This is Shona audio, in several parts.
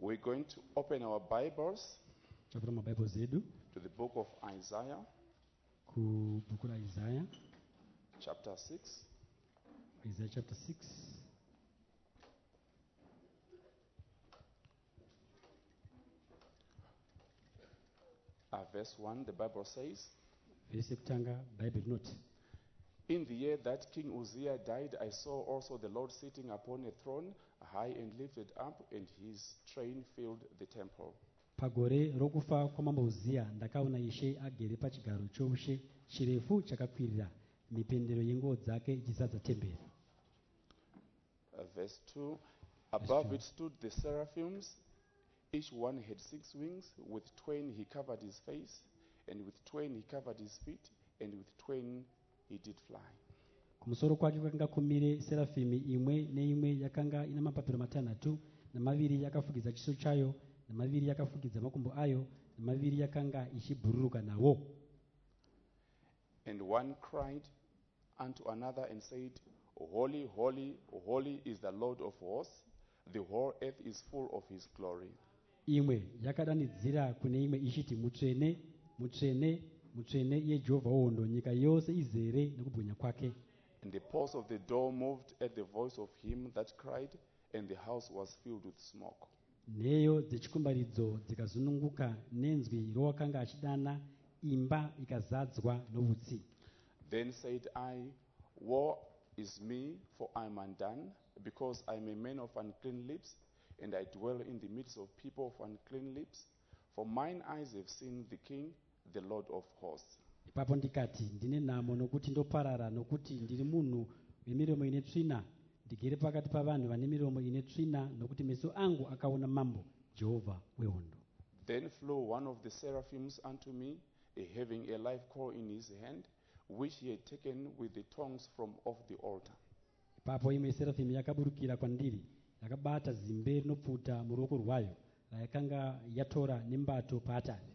We're going to open our Bibles Tavula mabaibo zedu to the book of Isaiah, ku buku la Isaiah, chapter 6. Isaiah chapter 6. Verse 1, the Bible says, Verse kutanga Bible note. In the year that King Uzziah died, I saw also the Lord sitting upon a throne, high and lifted up, and his train filled the temple. Pagore rokufa kwa mambo Uzia ndakaona Ishe agere pachigaro choushe chirefu chakakwirira mipendero yenguo dzake ichizadza temberi. Verse 2, above it stood the seraphims. Each one had 6 wings. With twain he covered his face, and with twain he covered his feet, and with twain he did fly. Kumusoro kwake kwakanga kumire serafimi imwe neimwe yakanga ina mapapiro matanhatu na maviri yakafukiza chiso chayo na maviri yakafukiza makumbo ayo na maviri yakanga ichibhururuka nawo. And one cried unto another and said, Holy, holy, holy is the Lord of hosts. The whole earth is full of his glory. Imwe yakadanidzira kune imwe ichiti mutsvene mutsvene mutsvene yeJehovha wohondo, nyika yose izere nekubwinya kwake. And the posts of the door moved at the voice of him that cried, and the house was filled with smoke. Nheyo dzechikumbaridzo dzikazununguka nenzwi rowakanga achidana, imba ikazadzwa noutsi. Then said I, Woe is me, for I am undone, because I am a man of unclean lips, and I dwell in the midst of people of unclean lips. For mine eyes have seen the King, the Lord of hosts. Ipapo ndikati, ndine nhamo nokuti ndoparara, nokuti ndiri munhu wemiromo ine tsvina, ndigere pakati pavanhu vane miromo ine tsvina, nokuti meso angu akaona mambo, Jehovha wehondo. Then flew one of the seraphims unto me, having a live coal in his hand, which he had taken with the tongs from off the altar. Ipapo imwe serafimi yakaburukira kwandiri, yakabata zimbe rinopfuta muruoko rwayo, rayakanga yatora nembato paatari.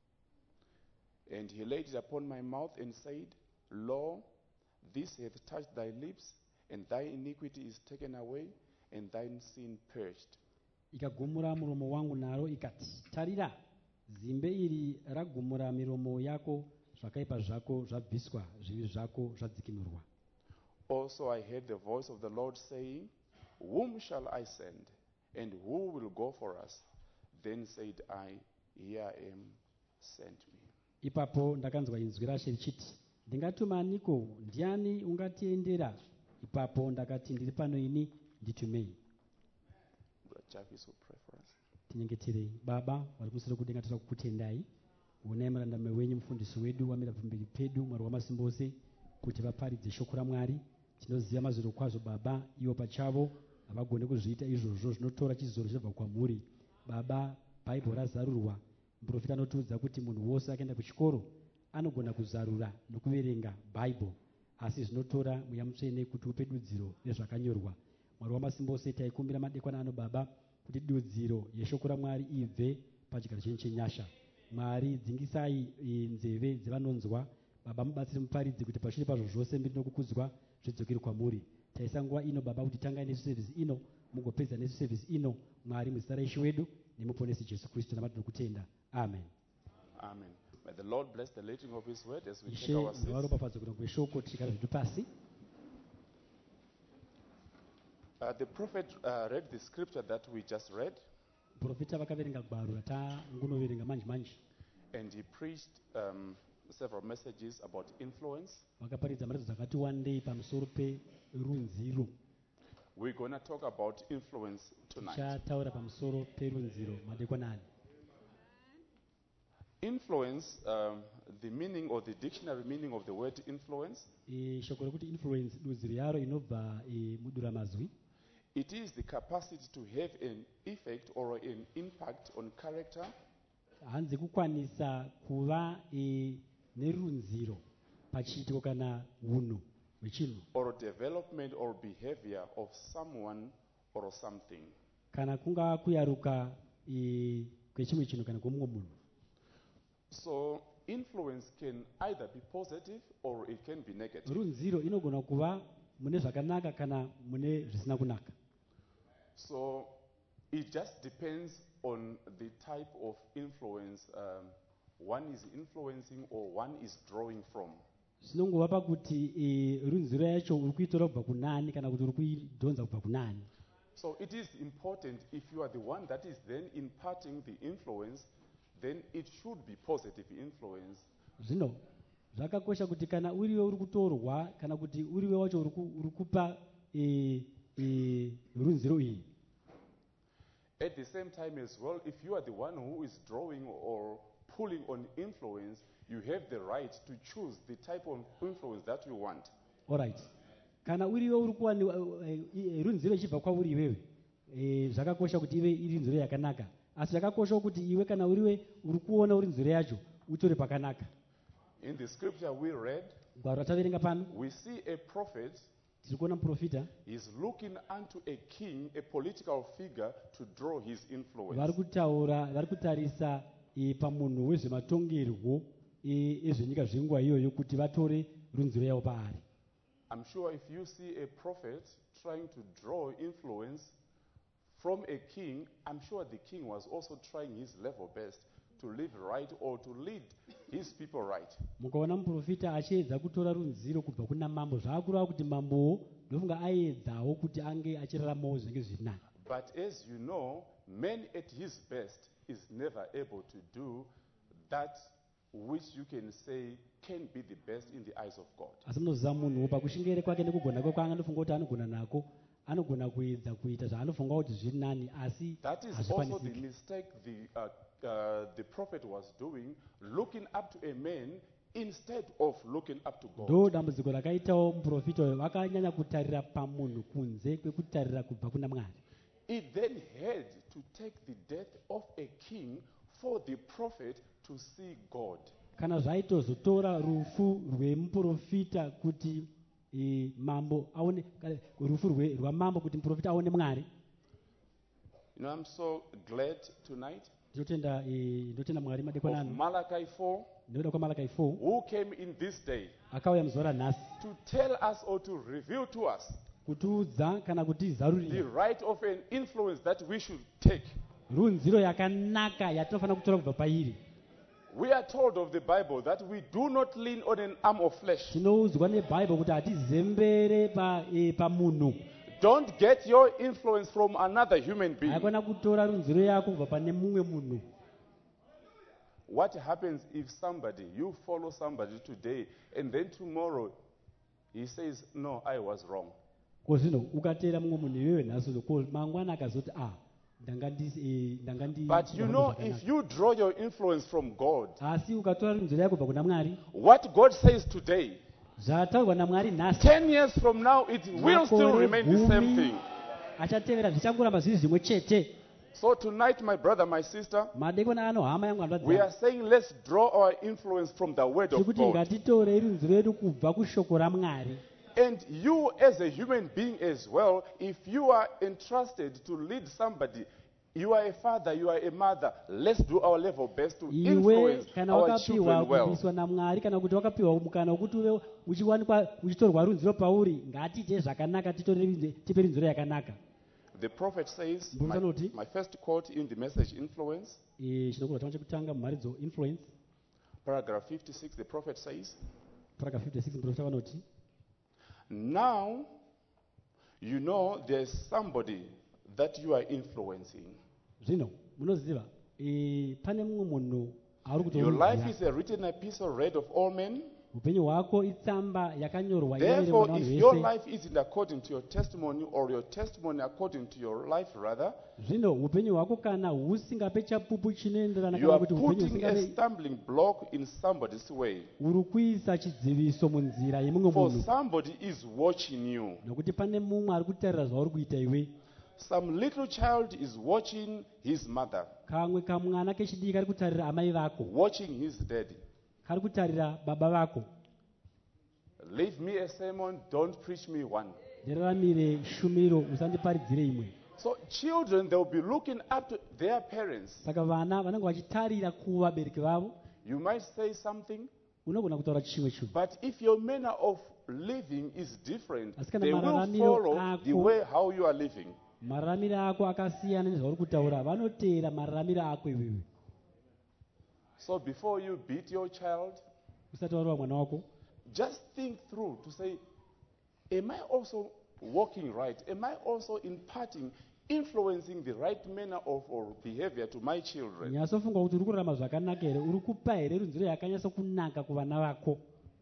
And he laid it upon my mouth and said, Lo, this hath touched thy lips, and thy iniquity is taken away, and thine sin purged. Ikagumura muromo wangu naro ikati, tarira, zimbe iri ragumura miromo yako, zvakaipa zvako zvabviswa, zvivi zvako zvadzikinurwa. Also I heard the voice of the Lord saying, Whom shall I send, and who will go for us? Then said I, Here I am, send me. Ipapo ndakanzwa inzwi raShe richiti, ndingatumaniko, ndiani ungatiendera? Ipapo ndakati, ndiri pano ini, nditumei. Tinyengetere. Baba vari kumusoro kudenga, toda kukutendai unai murandame wenyu mufundisi wedu wamira pamberi pedu, Mwari wamasimba ose, kuti vaparidze shoko raMwari. Tinoziva mazviro kwazvo Baba, ivo pachavo havagone kuzviita izvozvo, zvinotora chizoro chinobva kwamuri. Baba, Bhaibheri razarurwa, muprofita anotiudza kuti munhu wose akaenda kuchikoro anogona kuzarura nokuverenga Bhaibheri, asi zvinotora Mweya Mutsvene kuti upe dudziro nezvakanyorwa. Mwari wamasimba ose, taikumbira madekwana ano Baba, kuti dudziro yeshoko raMwari ibve pachigaro chenyu chenyasha. Mwari, dzingisai nzeve dzevanonzwa. Baba, mubatsire muparidzi kuti pashure pazvo zvose mbiri nokukudzwa zvidzokere kwamuri. Taisa nguva ino Baba kuti tangai nesu sevhisi ino, mugopedza nesu sevhisi ino. Mwari, muzita raIshe wedu nemuponesi Jesu Kristu namatokutenda. Amen. Amen. May the Lord bless the reading of his word as we take Ishe our seats. ngawaropafadze kuno kweshoko tichigara zvitu pasi. The prophet read the scripture that we just read, Profita vakaverenga gwaro ratangunoverenga manje manje. and he preached several messages about influence. Vakaparidza muratidzo dzakati wandei pamusoro perunziro. We're going to talk about influence tonight. Tichataura pamusoro perunziro madekwanani. Influence, the meaning or the dictionary meaning of the word influence, Shoko rekuti influence dudziro yaro inobva muduramazwi. it is the capacity to have an effect or an impact on character, Hanzi kukwanisa kuva nerunziro pachiitiko kana unhu hwechinhu, or development or behavior of someone or something. kana kungava kuyaruka kwechimwe chinhu kana kwomumwe munhu. So influence can either be positive or it can be negative. Runziro inogona kuva mune zvakanaka kana mune zvisina kunaka. So It just depends on the type of influence one is influencing or one is drawing from. zvinongova pakuti runziro yacho uri kuitora kubva kunani kana kuti uri kuidhonza kubva kunani. So it is important, if you are the one that is then imparting the influence, then it should be positive influence. Zvino zvakakosha kuti kana uriwe uri kutorwa kana kuti uriwe wacho uri kupa runziro iyi. At the same time as well, if you are the one who is drawing or pulling on influence, you have the right to choose the type of influence that you want. Alright. Kana uriwe uri kuwani runziro ichibva kwauri iwewe, zvakakosha kuti ive iri nziro yakanaka. Asi zvakakosha kuti iwe kana uriwe uri kuona uri nziro yacho utore pakanaka. In the scripture we read, Gwaro rataverenga pano, we see a prophet tiri kuona muprofita is looking unto a king, a political figure, to draw his influence. vari kutarisa pamunhu wezvematongerwo ezvenyika zvenguva iyoyo kuti vatore runziro yavo paari. I'm sure if you see a prophet trying to draw influence from a king, I'm sure the king was also trying his level best to live right or to lead his people right. Mukaona muprofita achiedza kutora runziro kubva kuna mambo, zvaakureva kuti mambowo ndofunga aedzawo kuti ange achiraramawo zvinenge zviri nani. But as you know, man at his best is never able to do that which you can say can be the best in the eyes of God. Asi munoziva munhu pakushingere kwake nekugona kwake kwaanofunga kuti anogona nako, anogona kuedza kuita zvaanofunga kuti zviri nani, asi That is also the hazvikwanisiki. mistake the prophet was doing, looking up to a man instead of looking up to God. Ndo dambudziko rakaitawo muprofita uyo, vakanyanya kutarira pamunhu kunze kwekutarira kubva kuna Mwari. It then had to take the death of a king for the prophet to see God. Kana zvaitozotora rufu rwemuprofita kuti mambo aone, rufu rwamambo kuti muprofita aone Mwari. You know, I'm so glad tonight Ndotenda Mwari madekwana of ano Malachi 4, ndoda kwa Malachi 4 who came in this day akauya muzuva ranhasi to tell us or to reveal to us kutiudza kana the kutizarurira right of an influence that we should take. runziro yakanaka yatinofanira kutora kubva pairi. We are told of the Bible that we do not lean on an arm of flesh. Tinoudzwa nebhaibheri kuti hatizembere pamunhu. Don't get your influence from another human being. Haikona kutora runziro yako kubva pane mumwe munhu. What happens if you follow somebody today and then tomorrow he says, no, I was wrong. Ko zvino ukatera mumwe munhu iwewe nhasi ko mangwana akazoti But you know, if you draw your influence from God, asi ukatora runziro yako kubva kuna Mwari, what God says today, zvataurwa naMwari nhasi 10 years from now, it will still remain the same thing. achatevera zvichangoramba zviri zvimwe chete. So tonight, my brother, my sister, Madekwana ano hama yangu we are anodzaa saying let's draw our influence from the word of kuti God. ngatitorei runziro yedu kubva kushoko raMwari. And you as a human being as well, if you are entrusted to lead somebody, you are a father, you are a mother, let's do our level best to Iwe influence kana our wakapiwa children well. kubviswa naMwari kana kuti wakapiwa mukana wokuti uve uchiwanikwa uchitorwa runziro pauri, ngatiite zvakanaka, tipe runziro yakanaka. The prophet says, Mburusa noti, my first quote in the message influence, chinogona chama chekutanga mumharidzo influence, paragraph 56, the prophet says, paragraph 56 muprofita vanoti, now you know there's somebody that you are influencing. zvino munoziva pane mumwe munhu ari Your life kutorudzira. is a written epistle read of all men. Upenyu hwako itsamba yakanyorwa Therefore, inoverengwa navanhu if your vese. life isn't according to your testimony, or your testimony according to your life rather, Zvino upenyu hwako kana husingape chapupu chinoenderana you kana are kuti upenyu putting a husingape, stumbling block in somebody's way. uri kuisa chidziviso munzira yemumwe For munhu, somebody is watching you. nokuti pane mumwe ari kutarira zvauri kuita iwe. Some little child is watching his mother, Kamwe kamwana kechidiki kari kutarira amai vako, watching his daddy. kari kutarira baba vako. Leave me a sermon, don't preach me one. Ndiraramire shumiro, usandiparidzire imwe. So children, they'll be looking up to their parents. Saka vana vanenge vachitarira kuvabereki vavo. You might say something, Unogona kutaura chimwe chinhu, but if your manner of living is different, Asi kana they will mararamiro follow ako- the way how you are living. mararamiro ako akasiyana nezvauri kutaura, vanoteera mararamiro ako iwewe. So before you beat your child, Usati warova mwana wako, just think through to say, am I also walking right? Am I also imparting, influencing the right manner of or behavior to my children? nyasofunga kuti uri kurarama zvakanaka here, uri kupa here runziro yakanyasa kunaka kuvana vako.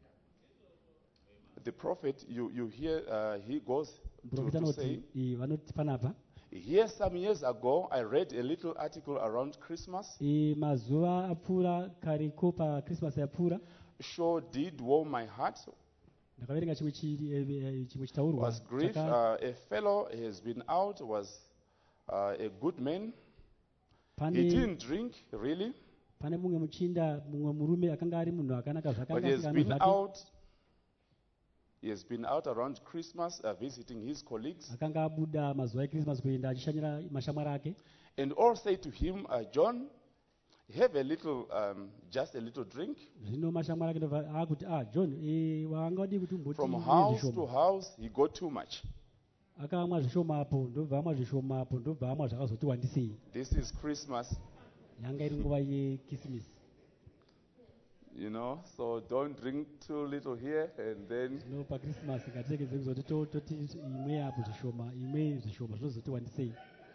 The prophet, you hear, he goes Muprofita to say, anoti vanoti panapa, here some years ago, I read a little article around Christmas. mazuva apfuura kariko pakrismas yapfuura, Sure did warm my heart. ndakaverenga chimwe chitaurwa Was grief. A fellow has been out, was a good man. He didn't drink, really, pane mumwe muchinda, mumwe murume akanga ari munhu akanaka but he has been out. He has been out around Christmas visiting his colleagues. akanga abuda mazuva ekrismas kuenda achishanyira mashamwari ake, And all say to him, John, have a little, just a little drink. zvino mashamwari ake ndobva akuti John, wanga wadi kuti umboti From imwe house to zvishoma. house, he got too much. Akamwa zvishomapo, ndobva amwa zvishomapo, ndobva amwa zvakazoti wandisei. This is Christmas, Yanga iri nguva yekisimisi. you know, so don't drink too little here and then. Zvino pakrisimasi ngatiregedze kuzoti toti imwe apo zvishoma, imwe zvishoma zvinozoti wandisei.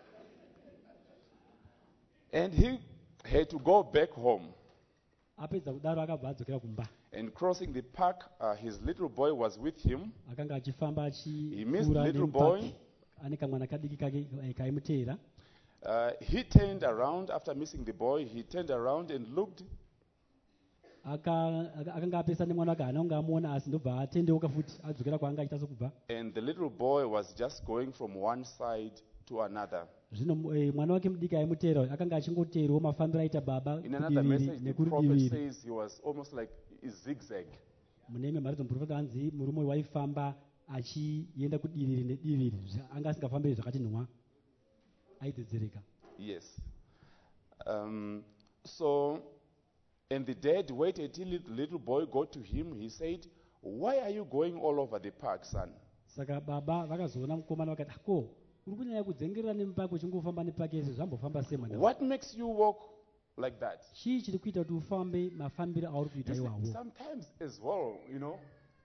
And he had to go back home. Apedza kudaro akabva adzokera kumba. And crossing the park, his little boy was with him. Akanga achifamba He missed achipfuura little nemupaki. boy. Ane kamwana kadiki kake kaimuteera. He turned around after missing the boy. He turned around and looked. Akanga apesa nemwana wake anonga amuona, asi ndobva atendeuka futi adzokera kwaanga achitaso kubva. And the little boy was just going from one side to another. Zvino mwana wake mudiki aimuteera akanga achingoteerawo mafambiro aita baba In another kudiviri message, the nekuri prophet diviri. says he was almost like a zigzag. Mune imwe mharidzo muprofita anzi murume waifamba achienda kudiviri nediviri, anga asingafambiri zvakati nhwa, aidzedzereka. Yes. So, and the dad waited till the little boy got to him. He said, why are you going all over the park, son? Saka baba vakazoona mukomana vakati, ko uri kunyanya kudzengerera nemupaki uchingofamba nepaki ese, zvambofamba sei mwana? What makes you walk like that? Chii chiri kuita kuti ufambe mafambiro auri kuita You see, iwawo? sometimes as well, you know,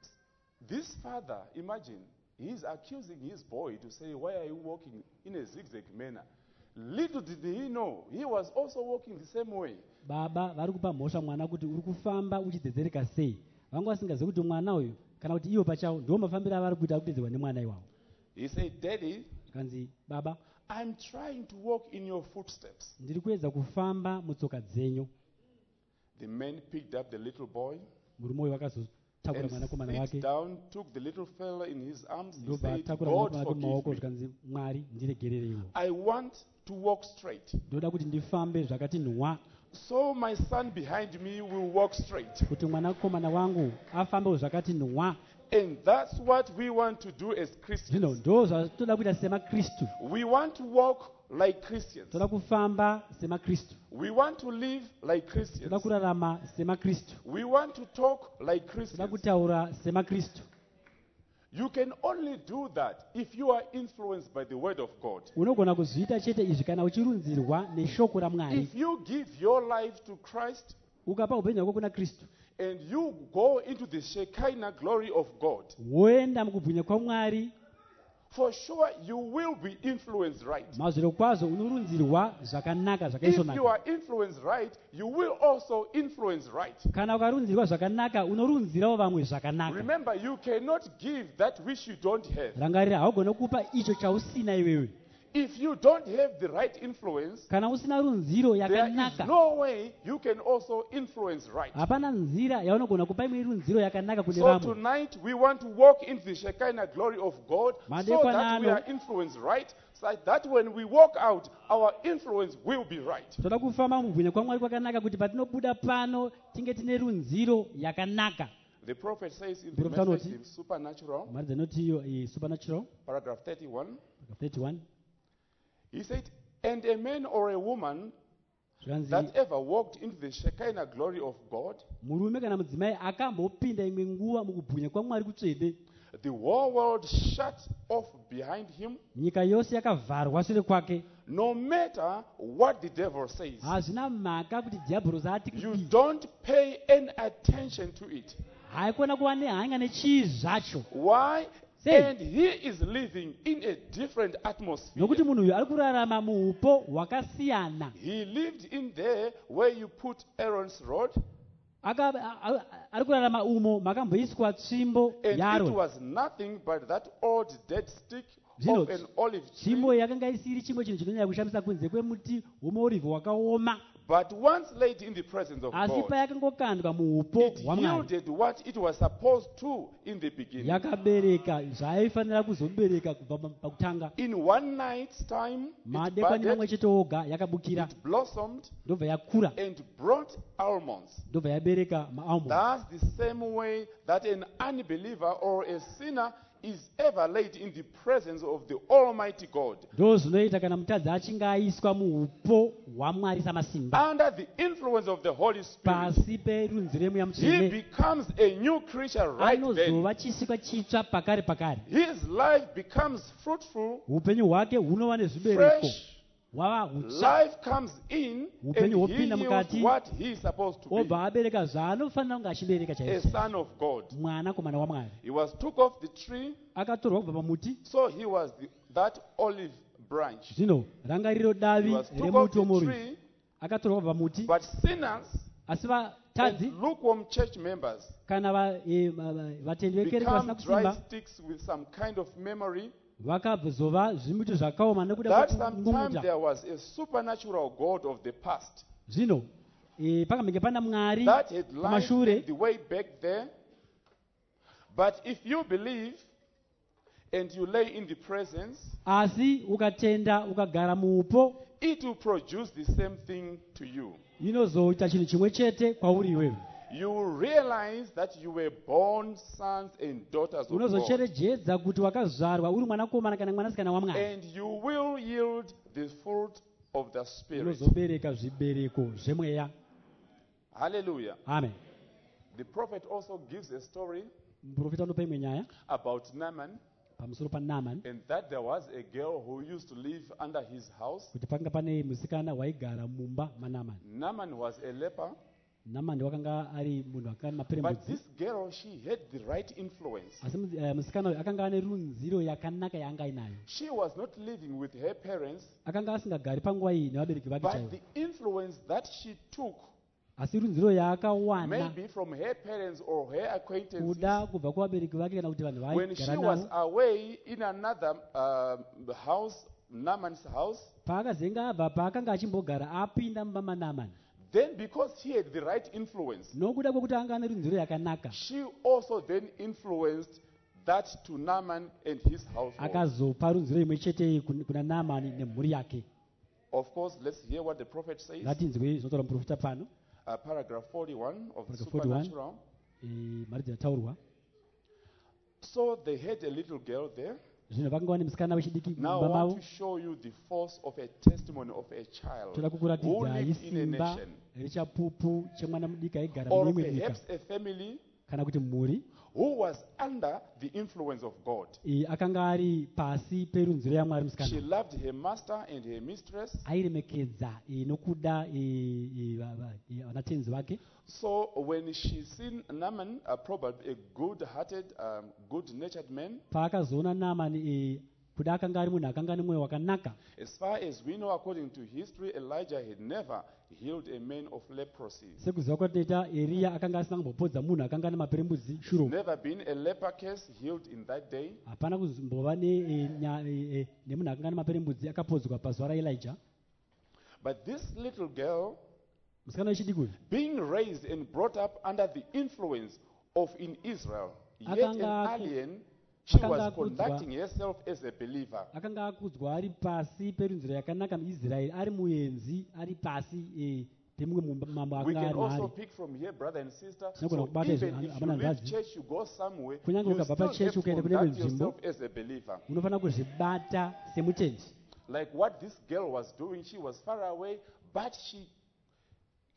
this father, imagine, he's accusing his boy to say, why are you walking in a zigzag manner? Little did he know, he was also walking the same way. Baba vari kupa mhosva mwana kuti uri kufamba uchidzedzereka sei. Vanga vasingazivi kuti mwana uyu kana kuti ivo pachavo ndiwo mafambiro avari kuita kupedzerwa nemwana iwawo. He said, Daddy, Kanzi, baba, I'm trying to walk in your footsteps. ndiri kuedza kufamba mutsoka dzenyu. The man picked up the little boy Murume uyu vakazotakura mwanakomana and wake, sit down, took the little fella in his arms. He ndobva said, atakura God mwanakomana wake mumaoko, forgive me. zvikanzi Mwari ndiregerereiwo. I want to walk straight. Ndoda kuti ndifambe zvakati nhwa, So my son behind me will walk straight. kuti mwanakomana wangu afambewo zvakati nhwa. And that's what we want to do as Zvino Christians. ndo zvatoda kuita semakristu. We want to walk like Christians. Toda kufamba semakristu. We want to live like Toda Christians. kurarama semakristu. We want to talk like Toda Christians. kutaura semakristu. You can only do that if you are influenced by the word of God. Unogona kuzviita chete izvi kana uchirunzirwa neshoko raMwari. If you give your life to Christ Ukapa upenyu hwako kuna Kristu, and you go into the Shekinah glory of God, woenda mukubwinya kwaMwari, for sure you will be influenced right. mazviro kwazvo unorunzirwa zvakanaka If you zvakaisvonaka. are influenced right, you will also influence right. Kana ukarunzirwa zvakanaka unorunzirawo vamwe zvakanaka. Remember, you cannot give that which you don't have. Rangarira, haugona kupa icho chausina iwewe. If you don't have the right influence, Kana usina runziro there is yakanaka, no way you can also influence right. hapana nzira yaunogona kupa imwe runziro yakanaka kune So vamwe. tonight we want to walk into the Shekinah glory of God so Madekwana that we ano. are influenced right, so that when we walk out, our influence will be right. Toda kufamba mubwinya kwaMwari kwakanaka kuti patinobuda pano tinge tine runziro yakanaka. The prophet says in the Prophet message anoti. in Supernatural, Mari dzinoti iyo supernatural paragraph 31, 31 he said, and a man or a woman zvanzi that ever walked into the Shekinah glory of God murume kana mudzimai akambopinda imwe nguva mukubwinya kwaMwari kutsvede the whole world shut off behind him, nyika yose yakavharwa shure kwake. no matter what the devil says, Hazvina mhaka kuti dhiabhorosi ati you kudii. don't pay any attention to it. Haikona kuva nehanya nechii zvacho. Why? Say. And he is living in a different atmosphere. Nokuti munhu uyu ari kurarama muupo hwakasiyana. He lived in there where you put Aaron's rod, Ari kurarama umo makamboiswa tsvimbo and it yaAroni. was nothing but that old dead stick Zvino, of an olive tsvimbo tree. yakanga isiri chimwe chinhu chinonyanya kushamisa kunze kwemuti womuorivhi wakaoma. But once laid in the presence of Asi God, payakangokandwa muupo it hwaMwari, yielded what it was supposed to in the beginning. yakabereka zvaifanira kuzobereka kubva pakutanga. In one night's time, it Madekoni mamwe budded, chete oga yakabukira, it blossomed, ndobva yakura, and brought almonds. ndobva yabereka maalmond. That's the same way that an unbeliever or a sinner is ever laid in the presence of the Almighty God. Ndo zvinoita kana mutadzi achinge aiswa muupo hwaMwari samasimba, Under the influence of the Holy Spirit, pasi perunzi remweya he mutsvene, becomes a new creature right then. anozova chisikwa chitsva pakare pakare. His life becomes fruitful, Upenyu hwake hunova nezvibereko, fresh. hwava hutsva, Life comes in and Upenyu he hopinda yields mukati, what he is supposed to be. obva abereka zvaanofanira kunge achibereka A chaizvo, son of God. mwanakomana waMwari. He was took off the tree, Akatorwa kubva pamuti, so he was that olive branch. zvino ranga riro He davi was took off remuti the womuorivhi. tree, Akatorwa kubva pamuti, but sinners asi vatadzi and lukewarm church members kana vatendi vekereke become vasina dry kusimba sticks with some kind of memory vakazova zvimuti zvakaoma nekuda that sometime kwekungumuta. there was a supernatural God of the past Zvino pakamenge pana Mwari that had life pamashure, the way back there. But if you believe and you lay in the presence, asi ukatenda ukagara muupo, it will produce the same thing to you. inozoita chinhu chimwe chete kwauri iwewe. You will realize that you were born sons and daughters of God. Unozocherechedza kuti wakazvarwa uri mwanakomana kana mwanasikana waMwari. And you will yield the fruit of the Spirit. Unozobereka zvibereko zvemweya. Hallelujah. Amen. The prophet also gives a story Muprofita unopa imwe nyaya about Naaman, pamusoro paNaamani, and that there was a girl who used to live under his house. kuti panga pane musikana waigara mumba maNaamani. Naaman was a leper, Naamani wakanga ari munhu akanga but maperembudzi, this girl, she had the right influence. asi musikana uyu akanga ane runziro yakanaka yaanga inayo. She was not living with her parents, Akanga asingagari panguva iyi nevabereki vake but chaivo, the influence that she took, asi runziro yaakawana maybe from her parents or her acquaintances, kuda kubva kuvabereki vake kana kuti vanhu when she vaigara was navo. away in another house, Naaman's house, Paakazenga abva paakanga achimbogara apinda mumba maNaamani, then because he had the right influence, nokuda kwekuti anga ane runziro yakanaka, she also then influenced that to Naaman and his household. akazopa runziro imwe chete kuna Naamani nemhuri yake. Of course, let's hear what the prophet says. Ngatinzwe zvinotaura muprofita pano, Paragraph 41 of the Paragraph 41. supernatural. mari dzinataurwa. So they had a little girl there. Zvino vakanga vane musikana wechidiki Now mumba I want mavo. to show you the force of a testimony of a child Toda who kukuratidza lived in a isimba nation, rechapupu chemwana mudiki aigara or mune imwe nyika, perhaps a family kana kuti mhuri who was under the influence of God. akanga ari pasi perunziro yaMwari. She Musikana loved her master and her mistress. airemekedza nokuda vanatenzi vake. So when she seen Naaman, probably a good-hearted, good-natured man, Paakazoona Naamani kuda akanga ari munhu akanga ane mwoyo wakanaka. as far as we know according to history, Elijah had never healed a man of leprosy. Sekuziva kwatinoita, Eria akanga asina kumbopodza munhu akanga ane maperembudzi shuro. Never been a leper case healed in that day. Hapana kuzombova nemunhu akanga ane maperembudzi akapodzwa pazuva raElijah. But this little girl, Musikana wechidiki uyu being raised and brought up under the influence of in Israel, yet an alien, she was conducting herself as a believer. akanga akudzwa ari pasi perunziro yakanaka muIsraeri, ari muenzi, ari pasi pemumwe mambo We akanga can ari also maari. pick from here, brother and sister. Tinogona So kubata even izvi, if you hamuna leave ngazi. church, you go somewhere, Kunyange you ukabva still have pachechi to ukaenda kune imwe conduct nzvimbo, yourself as a believer. unofanira kuzvibata semutendi. Like what this girl was doing, she was far away, but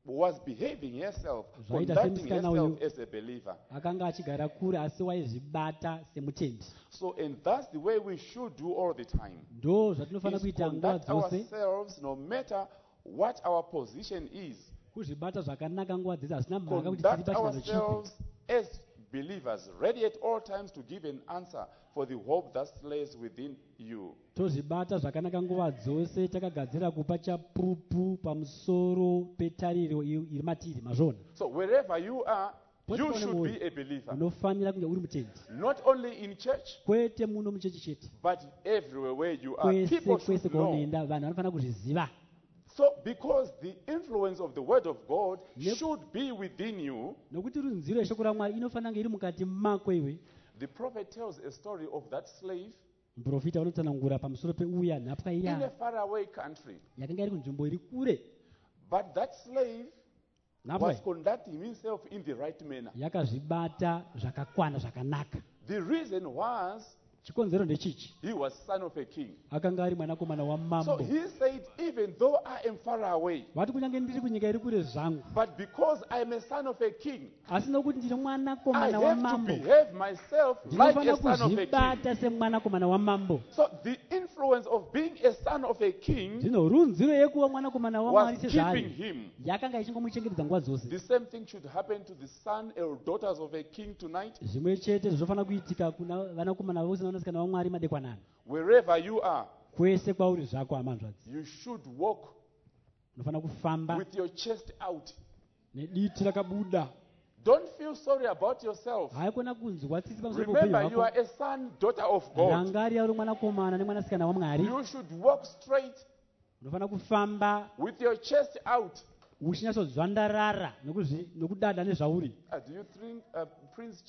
was behaving herself, Zvaita conducting semusikana herself uyu as a believer. akanga achigara kure asi waizvibata semutendi. So, and that's the way we should do all the time. Ndo zvatinofanira Is kuita nguva conduct dzose, ourselves no matter what our position is. kuzvibata zvakanaka nguva dzese hasina mhaka kuti tiri Conduct pachivanho chipi. ourselves as believers, ready at all times to give an answer for the hope that lays within you. Tozvibata zvakanaka nguva dzose takagadzira kupa chapupu pamusoro petariro iri matiri mazvona. So wherever you are, you Pose should pone be a believer. unofanira kunge uri mutendi, Not only in church, kwete muno muchechi chete, but everywhere where you are. kwese People kwese should know. kwaunoenda vanhu vanofanira kuzviziva. So because the influence of the word of God Yep. should be within you, Nokuti runziro yeshoko raMwari inofanira kunge iri mukati mako iwe. the prophet tells a story of that slave Muprofita unotsanangura pamusoro peuya nhapwa in a iya faraway country. yakanga iri kunzvimbo iri kure. But that slave Nhapwa was conducting himself in the right manner. yakazvibata zvakakwana zvakanaka. The reason was Chikonzero ndechichi, he was son of a king. akanga ari mwanakomana So wamambo. he said, even though I am far away, Vati kunyange ndiri kunyika iri kure zvangu, but because I am a son of a king, asi nokuti ndiri I mwanakomana have to wamambo, behave myself like ndinofanira a son of a king. kuzvibata semwanakomana wamambo. So the influence of being a son of a king Zvino runziro yekuva mwanakomana was wamwari keeping sezvaari him. yakanga ichingomuchengetedza nguva dzose. The same thing should happen to the son or daughters of a king tonight. Zvimwe chete zvofanira kuitika kuna vanakomana vose navanasikana vamwari madekwanani. Wherever you are, Kwese kwauri zvako hamanzvadzi, you should walk unofanira kufamba with your chest out. nediti rakabuda. Don't feel sorry about yourself. Haikona kunzwa tsitsi pamusoro Remember, peupenyu you hwako. are a son, daughter of God. Rangarira uri mwanakomana nemwanasikana wamwari. You should walk straight Unofanira kufamba with your chest out. uchinyatsozvandarara nokudada nezvauri. Do you think Prince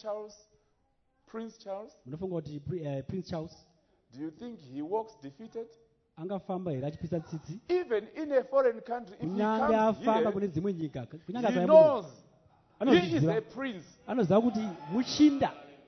Charles, Munofunga kuti Prince Charles do you think he walks defeated? angafamba here achipisa tsitsi? Even in a foreign country, if he Kunyange comes afamba here, kune dzimwe nyika, kunyange he akauya muno, knows he is anozviziva, a prince. anoziva kuti muchinda.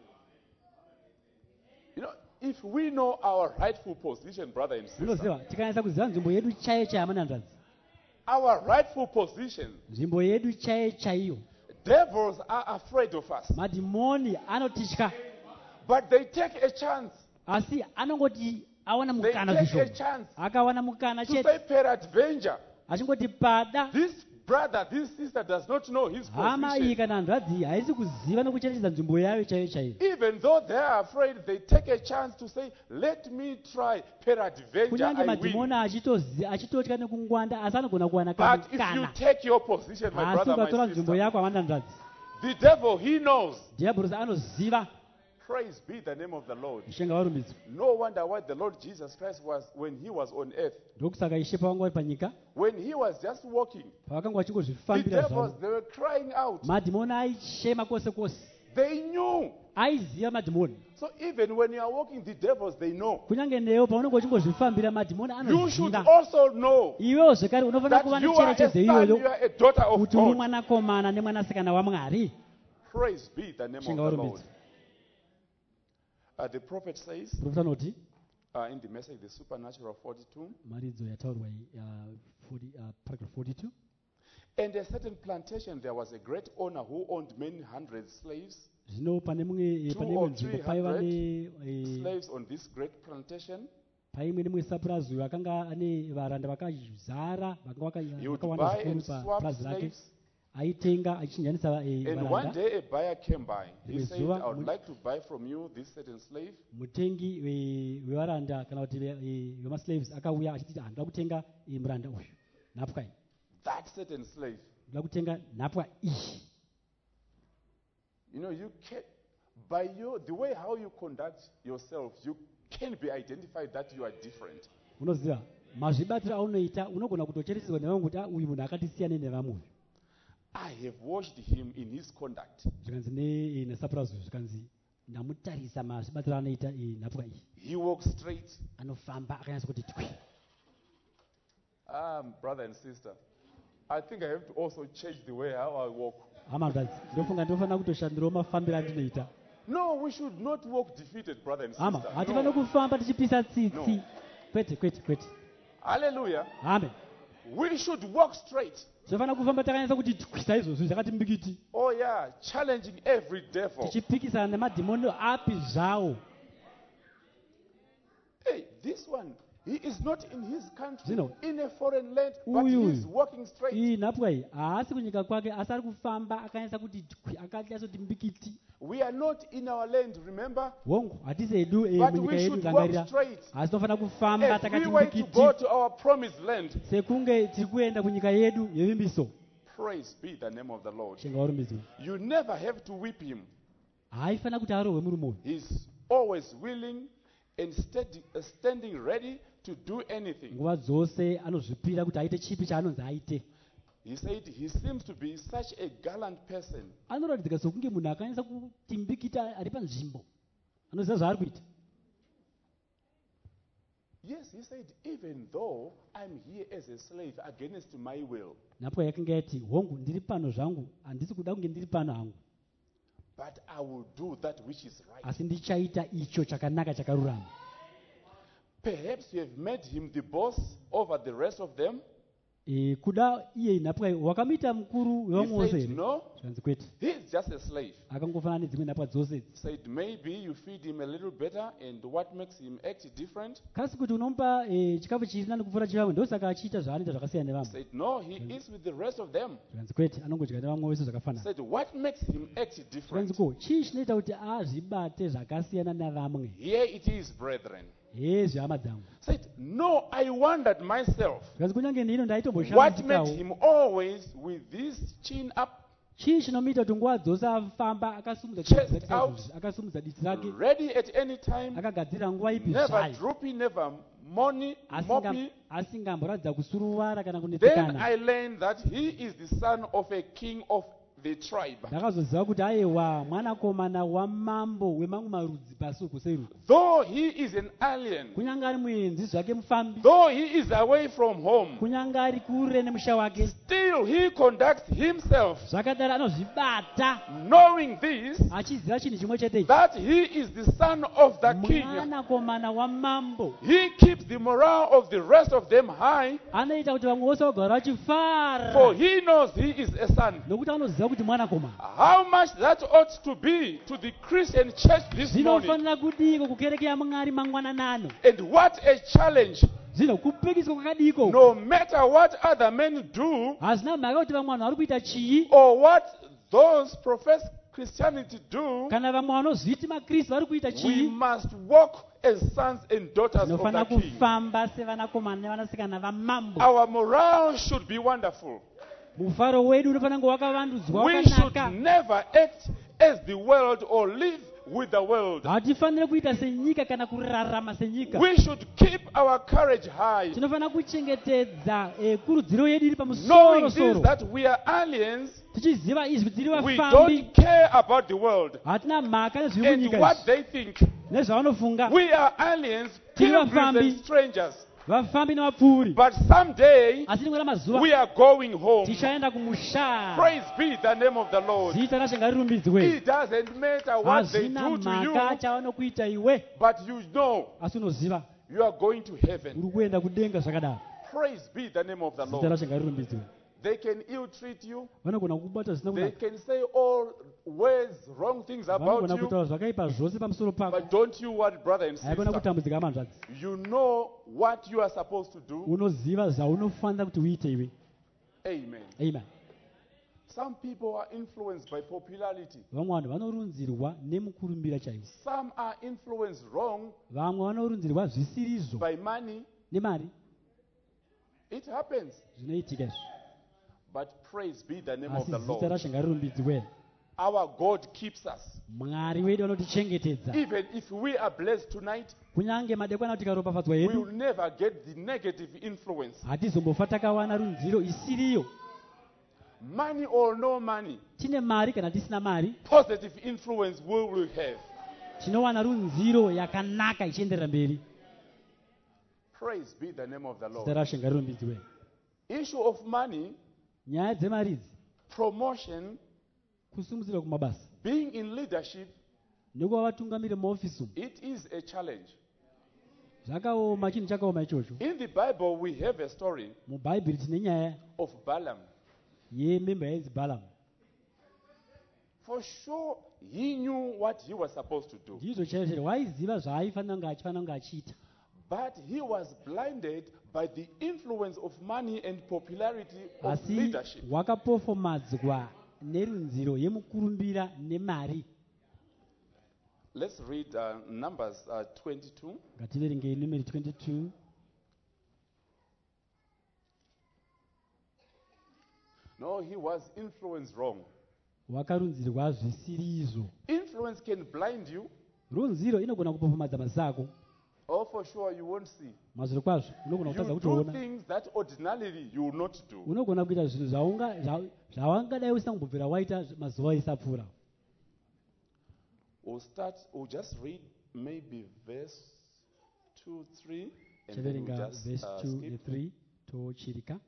You know, if we know our rightful position, brother and sister, Munoziva, tikanyatsa kuziva nzvimbo yedu chaiyo chaiyo amananzvadzi, our rightful position, nzvimbo yedu chaiyo chaiyo, devils are afraid of us. madhimoni anotitya, But they take a chance. asi anongoti awana They mukana take a zvishoma, chance akawana mukana to chete say peradventure. achingoti pada. This brother, this sister does not know his Hama iyi position. kana hanzvadzi iyi haisi kuziva nokucherechedza nzvimbo yayo chaiyo chaiyo. Even though they are afraid, they take a chance to say, let me try peradventure, Kunyange I win. madhimoni achitotya nekungwanda asi anogona kuwana But if you kana. take your position, my Asi brother, ukatora my nzvimbo sister, yako hamananzvadzi, the devil, he knows. dhiabhorosi anoziva. Praise be the name of the Lord. Ishe ngavarumbidzwe. No wonder why the Lord Jesus Christ was, when he was on earth, Ndokusaka ishe pavanga vari panyika, when he was just walking, pavakanga the vachingozvifambira devils, zvavo, they were crying out. madhimoni aichema kwose kwose, They knew. aiziva madhimoni. So even when you are walking, the devils, they know. Kunyange newo paunenge uchingozvifambira madhimoni You should anoziva. also know Iwewo zvekare unofanira that kuva you are a necherechedzo son, iyoyo you are a daughter of kuti uri God. mwanakomana nemwanasikana wamwari. Praise be the name of the Shinga Lord. varumbidzwe. The prophet says Profita anoti in the message, the supernatural 42, maridzo yataurwa paragraph 42. and a certain plantation there was a great owner who owned many hundred slaves. Zvino pane imwe 200 or nzvimbo paiva 300 slaves on this great plantation. paimwe nemwe sapurazi uyo akanga ane varanda vakazara He would vakawanda buy and zvikuru swap papurazi rake, slaves. aitenga achichinjanisa And one varanda. day a buyer came by. He Rimwe said, zuva I would like to buy from you this certain slave. Mutengi wevaranda kana kuti vemaslaves akauya achiti handida kutenga muranda uyu nhapwa iyi, That certain slave. ndoda kutenga nhapwa iyi. You know, you can, by the way how you conduct yourself, you can be identified that you are different. Unoziva mazvibatiro aunoita unogona kutocherechedzwa nevamwe kuti uyu munhu akatisiyana nevamwe uyu. I have watched him in his conduct. Zvikanzi nesapurazi uyu zvikanzi ndamutarisa mazvibatiro anoita nhapwa iyi. He walks straight. Anofamba akanyatsa kuti twi. Brother and sister, I think I have to also change the way how I walk. Hamanzvadzi, ndofunga ndofanira kutoshandirawo mafambiro andinoita. No, we should not walk defeated, brother and Hama, sister. hatifani No. kufamba tichipisa tsitsi. No. Kwete, kwete, kwete. Hallelujah. Amen. We should walk straight. tinofanira kufamba takanyaisa kuti twisa izvozvo zvakati mbikiti, Oh yeah, challenging every devil. tichipikisana nemadhimoni api zvawo. Hey, this one, he is not in his country, Zino. in a foreign land, but Uyu, he is walking straight. iyi nhapwa iyi haasi kunyika kwake, asi ari kufamba akanyaisa kuti akanyasa kuti mbikiti. We are not in our land, remember? Hongu hatisi hedu But munyika we yedu should walk rangarira, straight. asi tinofanira kufamba As we takati wait to mbikiti go to our promised land. sekunge tiri kuenda kunyika yedu yevimbiso. Praise be the name of the Lord. Shenga warumbidzwe. You never have to whip him. Haifanira kuti arohwe murume uyu. He's always willing and standing ready to do anything. Nguva dzose anozvipira kuti aite chipi chaanonzi aite. He said he seems to be such a gallant person. Anoratidzika sokunge munhu akanyasa kuti mbikita ari panzvimbo, anoziva zvaari kuita. Yes, he said, even though I'm here as a slave against my will, Nhapwa yakanga yati, hongu ndiri pano zvangu, handisi kuda kunge ndiri pano hangu, but I will do that which is right. asi ndichaita icho chakanaka chakarurama. Perhaps you have made him the boss over the rest of them. Kuda iye nhapwa wakamuita mukuru wevamwe He vose said, here. no, Zvanzi kwete. he's just a slave. Akangofanana nedzimwe nhapwa dzose idzi. Said, maybe you feed him a little better, and what makes him act different? Kasi kuti unomupa chikafu chiri nani kupfuura chevamwe, ndosaka achiita zvaanoita zvakasiyana nevamwe. Said, no, he is with the rest of them. Zvanzi kwete, anongodya nevamwe vese zvakafanana. Said, what makes him act different? Zvanzi ko, chii chinoita kuti azvibate zvakasiyana nevamwe? Here it is, brethren. Hezvi hama dzangu. Said, no, I wondered myself. Zvanzi kunyange ndino What ndaitomboshamisikawo. made him always with this chin up, Chii chinomuita kuti nguva dzose afamba akasimudza Chest diti out. rake, akasimudza diti rake, ready at any time, akagadzira nguva ipi never zvayo, droopy, never moppy. asingamboratidza kusuruvara kana Then kunetekana. I learned that he is the son of a king of the tribe. Ndakazoziva kuti aiwa mwanakomana wamambo wemamwe marudzi pasi kuseru. Though he is an alien, Kunyanga ari muenzi zvake mufambi, though he is away from home, kunyanga ari kure nemusha wake, still he conducts himself, zvakadaro anozvibata knowing this, achiziva chinhu chimwe chete ichi. that he is the son of the king. Mwanakomana wamambo He keeps the morale of the rest of them high, anoita kuti vamwe vose vagara for vachifara, he knows he is a son. nokuti anoziva kuti mwanakomana. How much that ought to be to the Christian church this morning. Zvinofanira kudiko kukereke yaMwari mangwananano. And what a challenge. Zvino kupikiswa kwakadiko. No matter what other men do, Hazina mhaka kuti vamwe vanhu vari kuita chii, or what those profess Christianity do, kana vamwe vanozviti makristu vari kuita we chii, must walk as sons and daughters of tinofanira the King. kufamba sevanakomana nevanasikana vamambo. Our morale should be wonderful. Mufaro wedu unofanira kunge wakavandudzwa We should wakanaka. never act as the world or live with the world. Hatifaniri kuita senyika kana kurarama senyika. We should keep our courage high, Tinofanira kuchengetedza kurudziro yedu iri knowing this pamusoro-soro. that we are aliens. Tichiziva izvi tiri We vafambi, don't care about the world hatina mhaka nezviri and munyika what izvi they think. nezvavanofunga. We are aliens, Tiri pilgrims vafambi. and strangers. Vafambi nevapfuuri. But someday Asi rimwe ramazuva we are going home. tichaenda kumusha. Praise be the name of the Lord. Zita raShe ngarirumbidzwe. It doesn't matter what they Hazvina do to mhaka you, chavanokuita iwe, but you know asi unoziva you are going to heaven. uri kuenda kudenga zvakadaro. Praise be the name of the Zita Lord. raShe ngarirumbidzwe. They can ill treat you. Vanogona kukubata zvisina They kunaka. can say all words, wrong things about Vanogona you. kutaura zvakaipa zvose pamusoro pako. But don't you worry, brother and Haikona sister. kutambudzika manzvadzi. You know what you are supposed to do. Unoziva zvaunofanira kuti uite iwe. Amen. Amen. Some people are influenced by popularity. Vamwe vanhu vanorunzirwa nemukurumbira chaiko. Some are influenced wrong Vamwe vanorunzirwa zvisirizvo by money. nemari. It happens. Zvinoitika izvi. But praise be the name of Asi the zita Lord. raShe ngarirumbidzwe. Our God keeps us. Mwari wedu anotichengetedza. Even if we are blessed tonight, Kunyange madekwana tikaropafadzwa we hedu, will never get the negative influence. hatizombofa takawana runziro isiriyo. Money or no money, Tine mari kana tisina mari, positive influence we will have. tinowana runziro yakanaka ichienderera mberi. Praise be the name of the Zita Lord. raShe ngarirumbidzwe. Issue of money, Nyaya dzemari idzi, promotion, kusimudzirwa kumabasa, being in leadership, nekuva vatungamiri mumaofisi umu, it is a challenge. zvakaoma, chinhu chakaoma ichocho. In the Bible, we have a story Mubhaibheri tine nyaya of Balaam. yememba yainzi balamu. For sure, he knew what he was supposed to do. Ndizvo chaizvo chaizvo waiziva zvaaifanira kunge achiita. But he was blinded by the influence of money and popularity of Asi leadership. wakapofomadzwa nerunziro yemukurumbira nemari. Let's read Numbers 22. Ngativerengei numeri 22. No, he was influenced wrong. Wakarunzirwa zvisiri izvo. Influence can blind you, Runziro inogona kupofomadza maziso ako. or for sure you won't see. Mazviro kwazvo unogona kutadza You do kutoona. things that ordinarily you will not do. Unogona kuita zvinhu zvawangadai usina kumbobvira waita mazuva isapfuura. We'll just read maybe verse 2, 3, and then Chaverenga we'll just verse 2 skip. ne3 tochirika.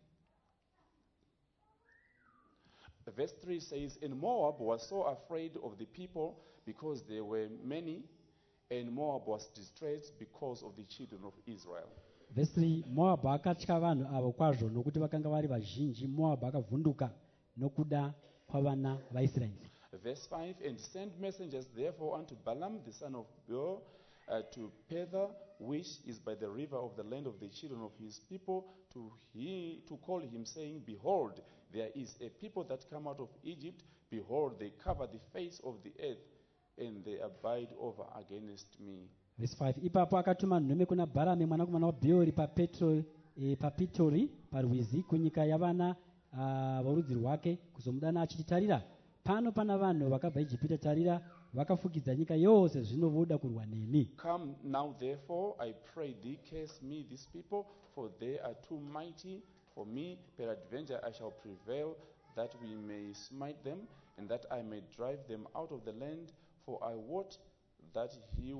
Verse 3 says, And Moab was so afraid of the people because they were many, and Moab was distressed because of the children of Israel. Verse 3, Moabhu akatya vanhu avo kwazvo nokuti vakanga vari vazhinji. Moabhu akavhunduka nokuda kwavana vaIsraeri. Verse 5, And send messengers therefore unto Balaam the son of Beor to Pether, which is by the river of the land of the children of his people, to call him, saying, Behold, there is a people that come out of Egypt. Behold, they cover the face of the earth, and they abide over against me. Verse 5, ipapo akatuma nhume kuna Bharami mwanakomana waBheori paPitori parwizi kunyika yavana vorudzi rwake kuzomudana achiti, tarira, pano pana vanhu vakabva Ijipita, tarira, vakafukidza nyika yose, zvino voda kurwa neni. Come now, therefore, I pray thee, curse me these people, for they are too mighty for me. Peradventure I shall prevail, that we may smite them, and that I may drive them out of the land. For I wot that he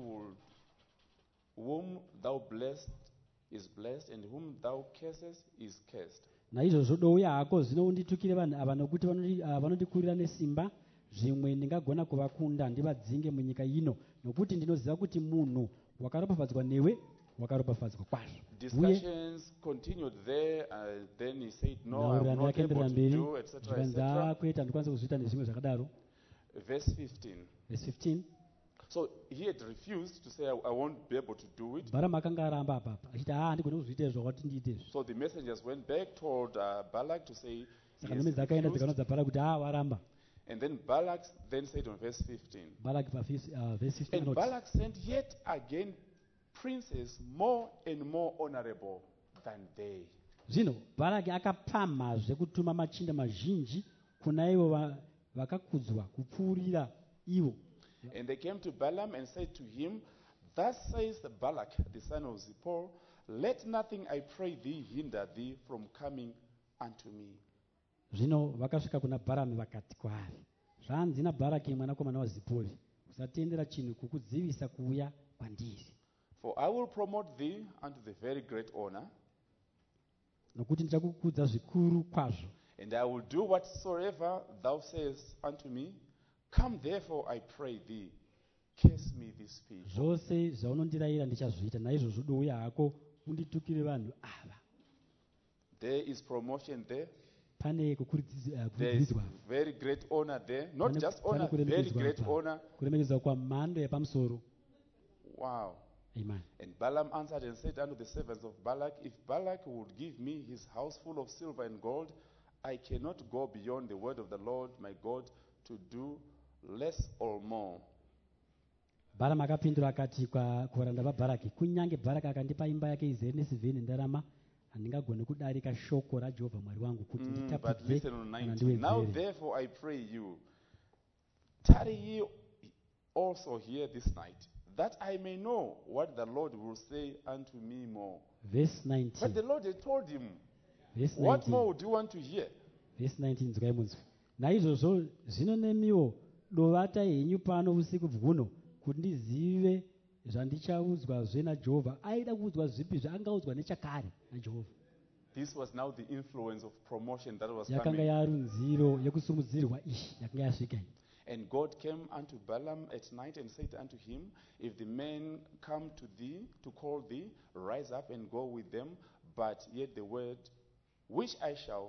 whom thou blessed is blessed, and whom thou cursest is cursed. Naizvozvo douya hako zvino unditukire vanhu ava, nokuti vanondikurira nesimba. Zvimwe ndingagona kuvakunda ndivadzinge munyika ino, nokuti ndinoziva kuti munhu wakaropafadzwa newe wakaropafadzwa kwazvo. Discussions continued there. Then he said, No, I'm Nhaurirano not yakaenderera able to mberi, do, etc., zvikanzi etc. ndaakuita ndikwanisa kuzviita nezvimwe zvakadaro. Verse 15. Verse 15, So he had refused to say, I won't be able to do it. Bharamu akanga aramba apapa achiti handigoni kuzviita izvo kwati ndiite izvo. So the messengers went back, told Balak to say, he Saka has nhume dzakaenda refused. dzikaudza Bharamu kuti waramba. And then Balak then said on verse 15, Balaki verse 15 And anoti, Balak sent yet again princes more and more honorable than they. zvino Bharaki akapamhazve kutuma machinda mazhinji kuna ivo vakakudzwa kupfuurira ivo. And they came to Balaam and said to him, Thus says Balak, the son of Zippor, Let nothing, I pray thee, hinder thee from coming unto me. Zvino vakasvika kuna Bharamu vakati kwaari, zvanzi naBharaki mwanakomana waZipori, usatendera chinhu kukudzivisa kuuya kwandiri. For I will promote thee unto the very great honor, Nokuti ndichakukudza zvikuru kwazvo. and I will do whatsoever thou sayest unto me. Come therefore, I pray thee, curse me this people. Zvose zvaunondirayira ndichazviita, naizvozvo douya hako unditukire vanhu ava. There is promotion there. Pane There is kukudzidzwa. very great honor there. Not just honor, very kuremekedzwa great apa. honor. Kuremekedzwa kwamhando yepamusoro. Wow. Amen. And Balaam answered and said unto the servants of Balak, If Balak would give me his house full of silver and gold, I cannot go beyond the word of the Lord my God to do less or more. Bharamu akapindura akati kuvaranda vaBharaki, kunyange Bharaki akandipa imba yake izere nesivheri nendarama, handingagoni kudarika shoko raJehovha Mwari wangu kuti But nditapudze listen on kana 19. Now ndiwedzere. therefore I pray you, tarry ye also here this night, that I may know what the Lord will say unto me more. Verse But 19. the Lord had told him, Verse What 19. more would you want to hear? Verse 19 nzwai munzwe. Naizvozvo zvino nemiwo dovata henyu pano usiku bvuno kuti ndizive zvandichaudzwazve naJehovha. Aida kuudzwa zvipi zvaangaudzwa nechakare naJehovha. This was now the influence of promotion that was Yakanga coming. yarunziro yekusumudzirwa iyi yakanga yasvika iyi. And God came unto Balaam at night and said unto him, If the men come to thee to call thee, rise up and go with them. But yet the word which I shall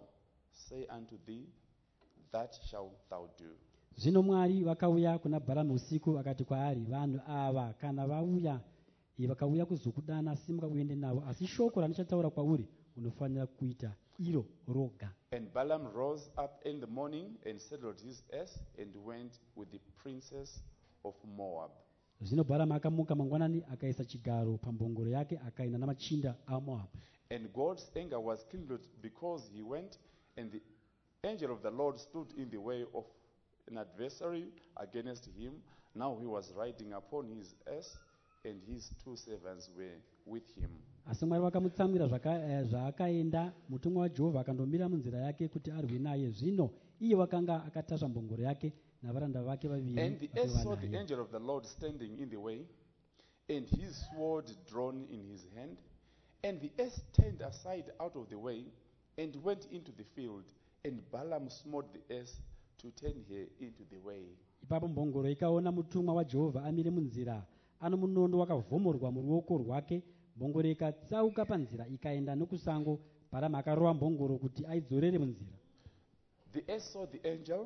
say unto thee, that shalt thou do. Zvino Mwari vakauya kuna Bharamu usiku vakati kwaari, vanhu ava kana vauya vakauya kuzokudana simuka uende navo, asi shoko randichataura kwauri unofanira kuita iro roga. And Balaam rose up in the morning and saddled his ass and went with the princess of Moab. Zvino Bharamu akamuka mangwanani akaisa chigaro pambongoro yake akaenda namachinda aMoab. And God's anger was kindled because he went, and the angel of the Lord stood in the way of an adversary against him. Now he was riding upon his ass, and his 2 servants were with him. Asi Mwari vakamutsamwira zvaakaenda, mutumwa waJehovha akandomira munzira yake kuti arwe naye. Zvino iye wakanga akatasva mbongoro yake navaranda vake vaviri. And the ass saw the angel of the Lord standing in the way, and his sword drawn in his hand. And the ass turned aside out of the way and went into the field, and Balaam smote the ass to turn her into the way. Ipapo mbongoro ikaona mutumwa waJehovha amire munzira, ano munondo wakavhomorwa muruoko rwake. Mbongoro ikatsauka panzira ikaenda nokusango. Bharamu akarova mbongoro kuti aidzorere munzira. The ass saw the angel.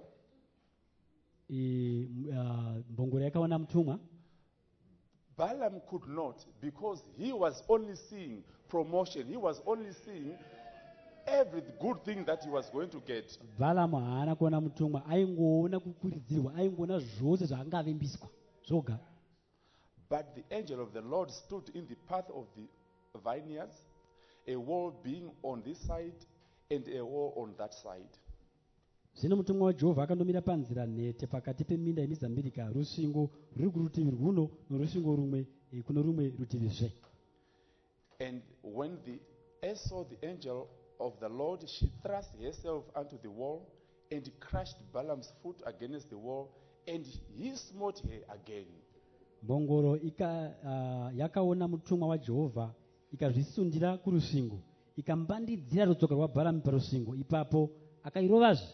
Mbongoro yakaona mutumwa. Balaam could not, because he was only seeing promotion. He was only seeing every good thing that he was going to get. Balamu haana kuona mutumwa, aingoona kukwiridzirwa, aingoona zvose zvaangavimbiswa zvoga. But the angel of the Lord stood in the path of the vineyards, a wall being on this side and a wall on that side. Zvino mutumwa waJehovha akandomira panzira nhete pakati peminda yemizambiringa, rusvingo ruri kurutivi rwuno norusvingo rumwe kuno rumwe rutivizve. And when the ass saw the angel of the Lord, she thrust herself unto the wall and crushed Balaam's foot against the wall, and he smote her again. Mbongoro yakaona mutumwa waJehovha ikazvisundira kurusvingo, ikambandidzira rutsoka rwaBharamu parusvingo. Ipapo akairovazve.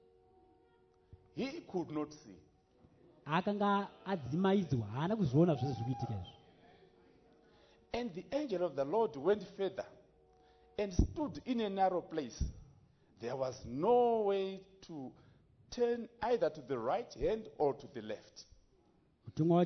He could not see. Akanga adzimaidzwa, haana kuzviona zvose zviri kuitika izvi. And the angel of the Lord went further and stood in a narrow place. There was no way to turn either to the right hand or to the left. Mutumwa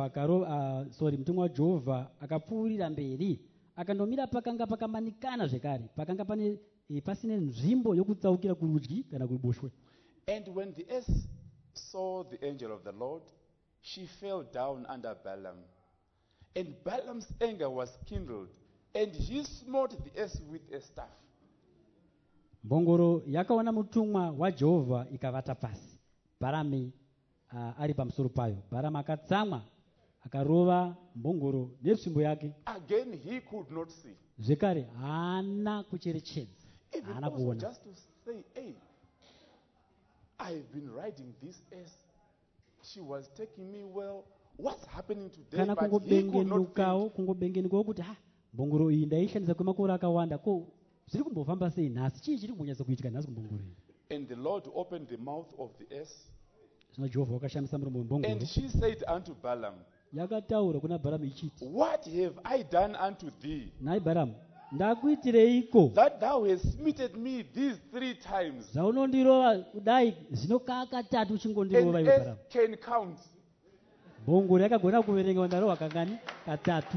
waJehovha akapfuurira mberi, akandomira pakanga pakamanikana zvekare, pakanga pasine nzvimbo yokutsaukira kurudyi kana kuruboshwe. And when the ass saw the angel of the Lord, she fell down under Balaam. And Balaam's anger was kindled, and he smote the ass with a staff. Mbongoro yakaona mutumwa waJehovha ikavata pasi, Bharamu ari pamusoro payo. Bharamu akatsamwa akarova mbongoro nerusvingo yake. Again he could not see. Zvekare haana kucherechedza, Even haana also kuona. just to say, hey, I've been riding this ass. She was taking me well. What's happening today? Kana But he could not think. kungobengenukawo kuti mbongoro iyi ndaishandisa kwemakore akawanda, ko zviri kumbofamba sei nhasi, chii chiri kumbonyatsa kuitika nhasi kumbongoro iyi. And the Lord opened the mouth of the ass, Zvino Jehovha wakashamisa muromo wembongoro, and she said unto Balaam, yakataura kuna Bharamu ichiti, what have I done unto thee, nhai Bharamu, ndakuitireiko that thou hast smitten me these 3 times? zvaunondirova kudai zvino kakatatu uchingondirova An iwe ass Bharamu. can count. Mbongoro yakagona kuverenga ndarova kangani katatu.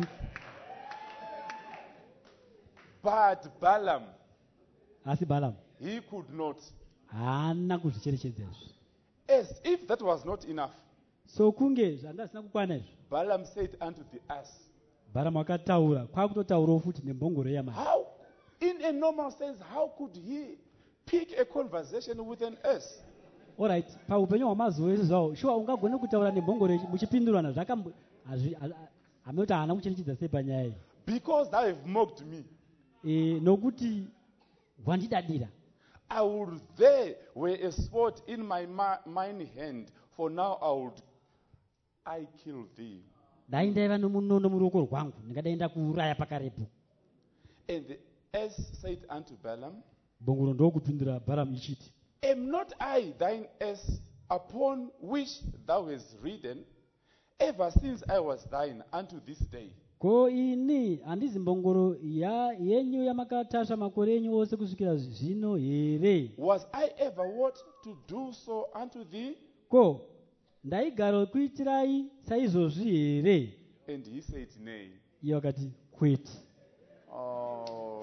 But Balaam, Asi Bharamu he could not. haana kuzvicherechedza izvi. As if that was not enough, So kunge zvanga zvisina kukwana izvi, Balaam said unto the ass, Bharamu akataura, kwakutotaurawo futi nembongoro iyamai. how, in a normal sense, how could he pick a conversation with an ass? Alright, paupenyu hwamazuva ese zvawo, shuwa ungagone kutaura nembongoro muchipindurana, hamekuti haana kucherechedza sei panyaya iyi. Because thou have mocked me. Nokuti wandidadira. I would there were a sword in my mine hand, for now I kill thee. Dai ndaiva nomunondo muruoko rwangu, ndingadai ndakuuraya pakarepo. And the ass said unto Balaam, Mbongoro ndokupindura Bharamu ichiti, am not I thine ass upon which thou hast ridden, ever since I was thine unto this day? ko ini handizi mbongoro yenyu yamakatasva makore enyu ose kusvikira zvino here? Was I ever wont to do so unto thee? Ko ndaigara kuitirai saizvozvi here? And he said, Nay. Iye wakati kwete. Oh,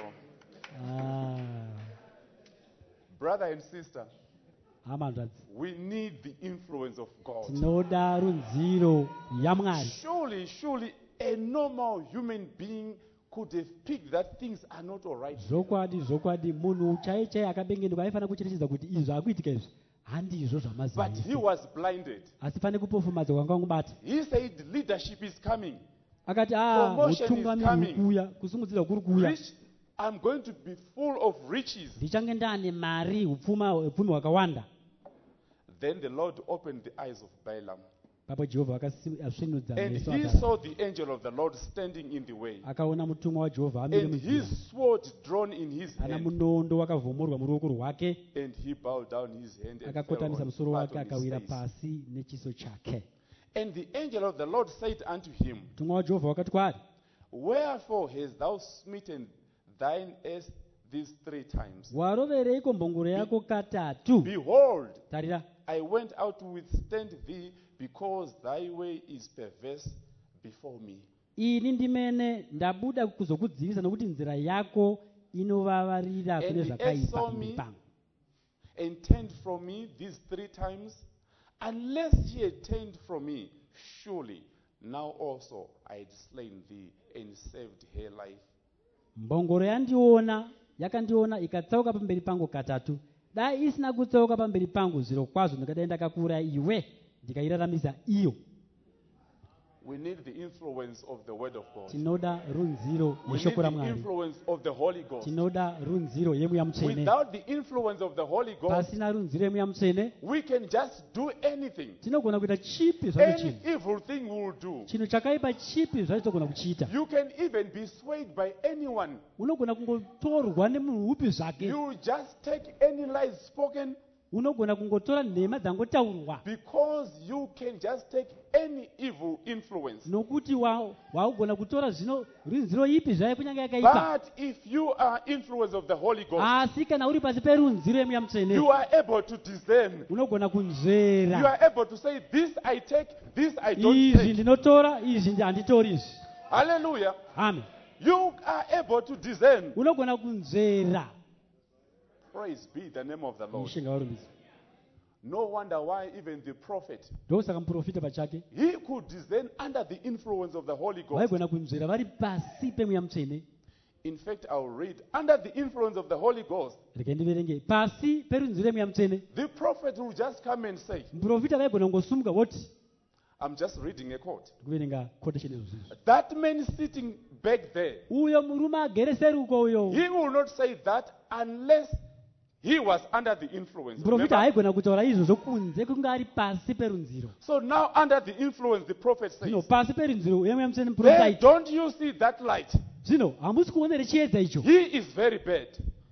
Ah, brother and sister, hamanzvadzi, we need the influence of God. tinoda runziro yaMwari. Surely, a normal human being could have picked that things are not all right. Zvokwadi munhu chaiye akabengenuka aifanira kucherechedza kuti izvi zvaakuitika izvi handizvo zvamaziva But he ese. was blinded. Asi pane kupofumadza kwanga kwangubata. He said, leadership is coming. Akati Promotion is utungamiri coming. uri kuuya, kusimudzira kuri kuuya. Rich, I'm going to be full of riches. Ndichange ndane mari, upfumi hwakawanda. Then the Lord opened the eyes of Balaam. Papo Jehovha akasvinudza And meso he aBharamu. saw the angel of the Lord standing in the way. Akaona mutumwa waJehovha amire And munzira. his sword drawn in his Ana hand. munondo wakavhomorwa muruoko rwake. And he bowed down his hand and Akakotamisa fell musoro flat wake on his akawira face. pasi nechiso chake. And the angel of the Lord said unto him, Mutumwa waJehovha wakati kwaari, Wherefore hast thou smitten thine ass these 3 times? warovereiko mbongoro yako katatu? Behold, Tarira, I went out to withstand thee, because thy way is perverse before me. ini ndimene ndabuda kuzokudzivisa nokuti nzira yako inovavarira And kune the ass zvakaipa saw pamberi me pangu. and turned from me these 3 times. Unless he had turned from me, surely now also I had slain thee and saved her life. Mbongoro yakandiona ikatsauka pamberi pangu katatu. Dai isina kutsauka pamberi pangu zvirokwazvo ndingadai ndakakuuraya iwe ndikairaramisa iyo. We need the influence of the word of God. Tinoda runziro We need yeshoko the raMwari. influence of the Holy Ghost. Tinoda runziro yemweya mutsvene. Without the influence of the Holy Ghost, Pasina runziro yemweya mutsvene we can just do anything. tinogona kuita chipi zvacho Any chinhu. evil thing we will do. Chinhu chakaipa chipi zvacho togona kuchiita. You can even be swayed by anyone. Unogona kungotorwa nemunhu upi zvake. You just take any lies spoken, Unogona kungotora nhema dzangotaurwa. because you can just take any evil influence. Nokuti waugona kutora zvino runziro ipi zvayo kunyange yakaipa. But if you are influence of the Holy Ghost, Asi kana uri pasi perunziro yemweya mutsvene you are able to discern. unogona You kunzvera. are able to say, this I take, this I don't Izvi take. ndinotora, izvi handitori izvi. Hallelujah. Amen. You are able to discern. Unogona kunzvera. Praise be the name of the Lord. Mushinga warumbidza. No wonder why even the prophet, Ndosaka muprofita pachake he could discern under the influence of the Holy Ghost. vaigona kunzvera vari pasi pemweya mutsvene. In fact, I'll read. Under the influence of the Holy Ghost, Regai ndiverenge. Pasi perunziro yemweya mutsvene the prophet will just come and say, muprofita vaigona kungosumuka voti, I'm just reading a quote. ndikuverenga quotation izvozvo. That man sitting back there, Uyo murume agere seruko uyo. he will not say that unless he was under the influence. Muprofita Remember? haigona kutaura izvozvo kunze kunge ari pasi perunziro. So now, under the influence, the prophet says, Zvino pasi perunziro yemweya mutsvene muprofita hey, aiti, don't you see that light? zvino hamusi kuonere chiedza icho. He is very bad.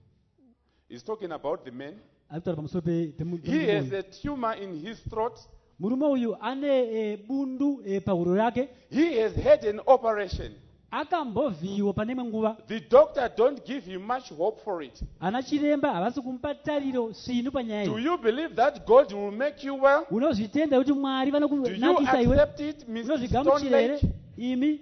He's talking about the man. Ari kutaura pamusoro pemurume He has uyu. a tumor in his throat. Murume uyu ane bundu pahuro yake. He has had an operation. Akambovhiyiwa pane imwe nguva. The doctor don't give him much hope for it. Ana chiremba havasi kumupa tariro svinu panyaya Do iyi. you believe that God will make you well? Unozvitenda kuti Mwari Do you vanokunakisa iwe? accept it, Mr. Stone Unozvigamuchira here Lake? imi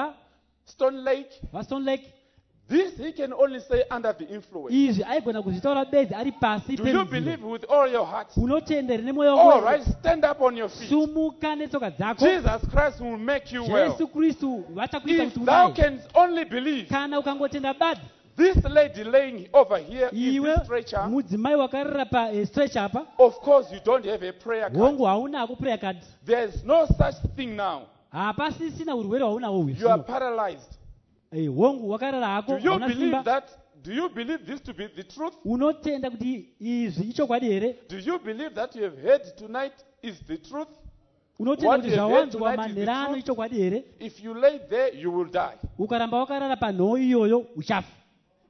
Stone Lake? Stone Lake? This he can only say under the influence. Izvi aigona kuzvitaura bedzi ari pasi Do you perunziro. believe with all your heart? Unotendere nemwoyo All wako right, stand up on your feet. sumuka netsoka dzako. Jesus Christ will make you well. Jesu Kristu vachakuita If kuti thou udai. canst only believe, Kana ukangotenda badi, this lady laying over here in iwe this stretcher, mudzimai wakarira pastretch apa, of course you don't have a prayer card. hongu haunako prayer card. There's no such thing now. Hapasisina urwere hwaunahwo You are hwezvino. paralyzed. Hongu wakarara hako Do you hauna believe simba. that? Do you believe this to be the truth? Unotenda kuti izvi ichokwadi here? Do you believe that you have heard tonight is the truth? Unotenda What kuti you have heard zvawanzwa tonight is the manherano truth? ichokwadi here? If you lay there, you will die. Ukaramba wakarara panhoo iyoyo uchafa.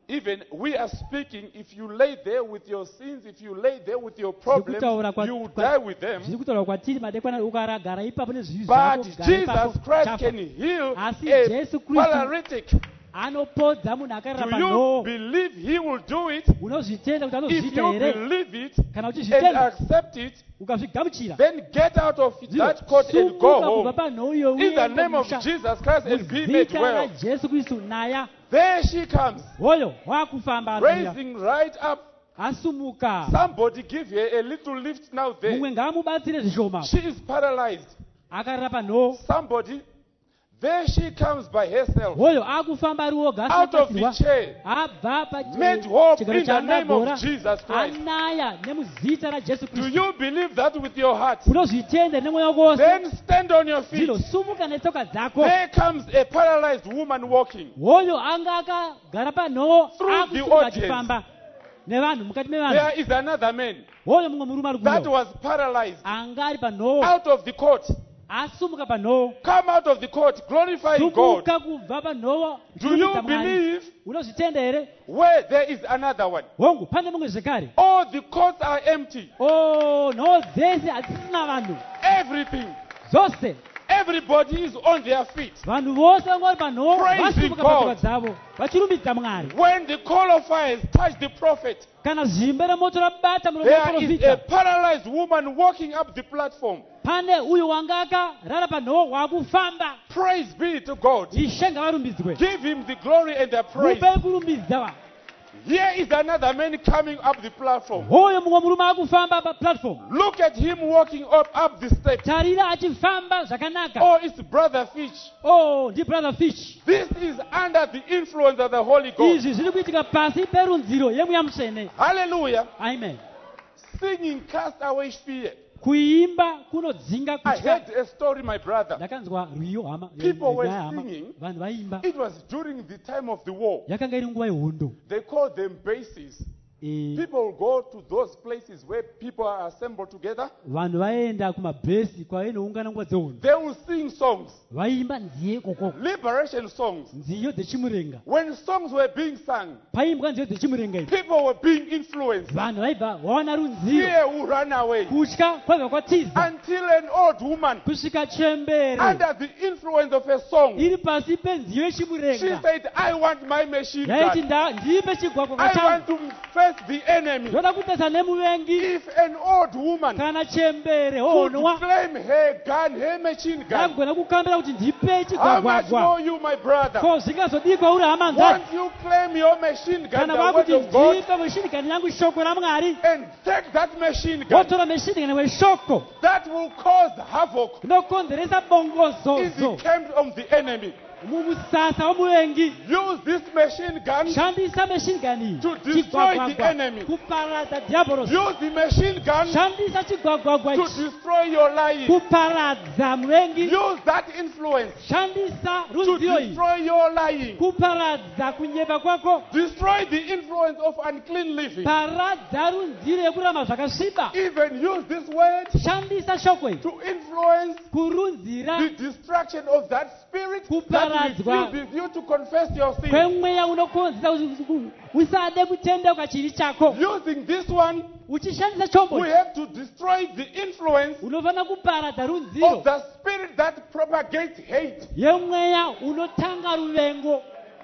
Even we are speaking, if you lay there with your sins, if you lay there with your problems, you will die with them. zviri kutaura kwatiri madekwana ukaragara ipapo nezvivi But zvako, gara ipapo, Jesus Christ chafa. can heal Asi a Jesu Kristu paralytic. anopodza munhu akarira Do you pano. believe he will do it? Unozvitenda kuti If anozviita you here? believe it Kana and uchizvitenda accept it, ukazvigamuchira, then get out of that court and go sumuka kubva home. panhoo iyo In the name of uende Jesus Christ and be made muzita well. rajesu kristu naya There she comes, hoyo wakufamba ariya raising right up. asumuka. Somebody give her a little lift now there. mumwe ngaamubatsire zvishoma, She is paralyzed. akarira panhoo Somebody, there she comes by herself, hoyo akufamba ari oga out of the asinabatsirwa, chair, abva made whole pachigaro in the name chaangagora, of Jesus Christ. anaya nemuzita rajesu Do kristu. you believe that with your heart? unozvitenda nemweya wako wose, Then stand on your feet. dzinosumuka netsoka dzako. There comes a paralyzed woman walking. hoyo anga akagara panhoo Through the akusumuka audience. achifamba nevanhu mukati mevanhu. There is another man hoyo mumwe murume ari that kuyo was paralyzed anga ari panhoo out of the court. asumuka panhoo, Come out of the court, glorifying God. sumuka kubva panhoo. Do you believe unozvitenda here? where there is another one? hongu pane mumwe zvekare. All the courts are empty. nhoo dzese hadzisina vanhu, Everything. dzose Everybody is on their feet. vanhu vose vanga vari panhoo Praising vasumuka God. patsoka dzavo vachirumbidza mwari. When the call of fire has touched the prophet, kana zimbe remoto rabata muromo there is a waprofita, paralyzed woman walking up the platform. pane uyo wanga akarara panhoo waakufamba. Praise be to God. ishe ngavarumbidzwe, Give him the glory and the praise. mupe kurumbidza. Here is another man coming up the platform. hoyo mumwe murume akufamba paplatform. Look at him walking up the steps. tarira achifamba zvakanaka. Oh, it's Brother Fish. ndi brother fish. This is under the influence of the Holy Ghost. izvi zviri kuitika pasi perunziro yemweya mutsvene. Hallelujah. amen. Singing cast away fear. kuimba kunodzinga I kutya. heard a story, my brother. ndakanzwa rwiyo hama, People were hama. singing. vanhu vaimba. It was during the time of the war. yakanga iri nguva yehondo. They called them bases. People go to those places where people are assembled together. vanhu vaenda kumabhesi kwainoungana nguva dzehondo. They will sing songs, vaimba nziyo ikoko, liberation songs. nziyo dzechimurenga. When songs were being sung, paimbwa nziyo dzechimurenga idzi, people were being influenced. vanhu vaibva vaona runziyo. Fear will run away kutya kwabva kwatiza until an old woman, kusvika chembere under the influence of a song, iri pasi penziyo she yechimurenga said, I want my machine yaiti gun. ndipe chigwagwa I want changu, to face the enemy. ndoda kutesa nemuvengi. If an old woman kana chembere could honwa claim her gun, her machine gun, akugona kukambira kuti ndipe how much chigwagwagwa, more you, my brother? ko zvingazodikwa uri hama nzati. Won't you claim your machine gun, kana the word vakuti of God, ndipe meshinikani yangu shoko ramwari, and take that machine gun wotora meshinikani weshoko that will cause havoc inokonzeresa in bongozozo the camp of the enemy? mumusasa womuvengi. Use this machine gun. shandisa meshinikani To destroy the enemy. kuparadza diabolos. Use the machine gun shandisa chigwagwagwa to ichi destroy your life. kuparadza muvengi. Use that influence shandisa to runziyo iyi destroy your lying. kuparadza kunyepa kwako. Destroy the influence of unclean living. paradza runziro yekurama zvakasviba. Even use this word shandisa shoko iri to influence kurunzira the destruction of that spirit that refuses you to confess your sin. kwemweya unokonzera kuti usade kutendeuka chivi chako. Using this one, uchishandisa chombo we have to destroy the influence unofanira kuparadza of runziro the spirit that propagates hate. yemweya unotanga ruvengo.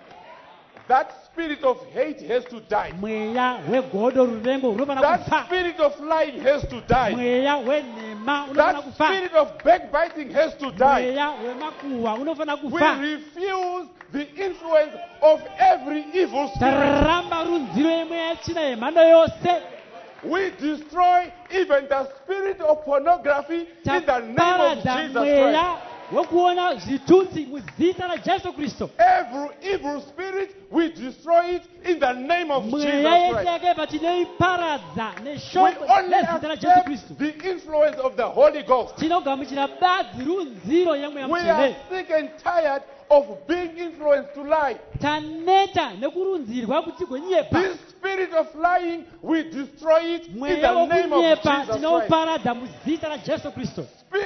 That spirit of hate has to die. mweya wegodo ruvengo unofanira That kufa. spirit of lying has to die. mweya wenhema unofanira That kufa. spirit of backbiting has to die. mweya wemakuhwa unofanira We kufa. refuse the influence of every evil spirit. taramba runziro yemweya yechina yemhando yose. We destroy even the spirit of pornography in the name of taparadza Jesus Christ. mweya wekuona zvithunzi muzita rajesu kristu. Every evil spirit, we destroy it in the name of Jesus mweya yese Christ. yakaipa tinoiparadza We neshoko only nezita rajesu kristu. accept the influence of the Holy Ghost. tinogamuchira badzi runziro yemweya We are mutsvene. sick and tired of being influenced to lie. taneta nekurunzirwa kuti tigonyepwa. This spirit of lying, we destroy it in mweya the name of wokunyepa Jesus Christ. tinouparadza muzita rajesu kristu. Spirit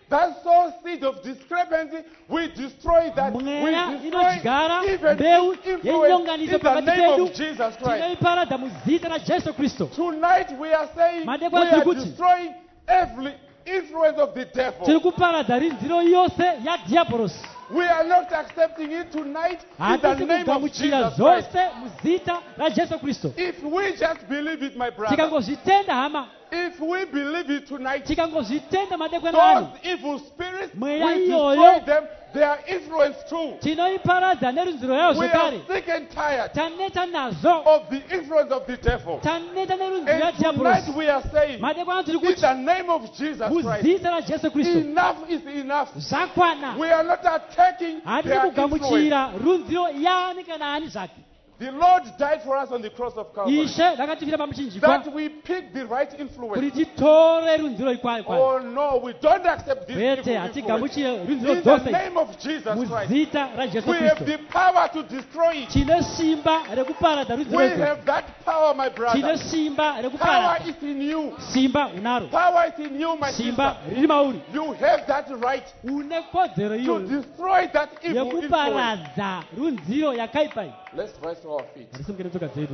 that sow seed of discrepancy, we destroy that. We mweya destroy inodyala even mbewu influence yenyonganizo in the pakati name pedu of Jesus Christ. tinoyiparada mu dzina la Yesu Kristo. Tonight we are saying we Madekwa are tikuti. destroying every influence of the devil. tiri kuparada rinziro yose ya diabolosi. We are not accepting it tonight in the hatisi name of kugamuchira Jesus Christ. zonse mu dzina la Yesu Kristo. If we just believe it, my brother, tikangozvitenda hama, if we believe it tonight, tikangozvitenda madekwana anu, those evil spirits, Mweya we iyoyo. destroy them, their influence too. tinoyiparadza nerunziro yayo We are zvekare. sick and tired taneta nazo, of the influence of the devil. taneta nerunziro ya And tonight diabolosi. we are saying, madekwana tiri in kuti the name of Jesus mu Christ, dzina la Yesu Kristo enough is enough. zvakwana. We are not attacking hatisi their influence. kugamuchira runziro yaani kana ani zvake. The Lord died for us on the cross of Calvary, ishe vakatifira pamuchinjikwa that we pick the right influence. kuti titore runziro ikwayo kwayo. Oh no, we don't accept this kwete evil influence. hatigamuchire runziro In the dzose name of Jesus mu Christ, dzina la Yesu we have Kristo. the power to destroy it. tine simba rekuparadza runziro We idzodzo. have that power, my tine brother. simba Power rekuparadza. is in you. simba unaro. Power is in you, my simba sister. riri mauri. You have that right une kodzero to iyoyo destroy that evil influence. yekuparadza runziro yakaipa iyi. Let's rise to our feet. hatisungire tsoka dzedu.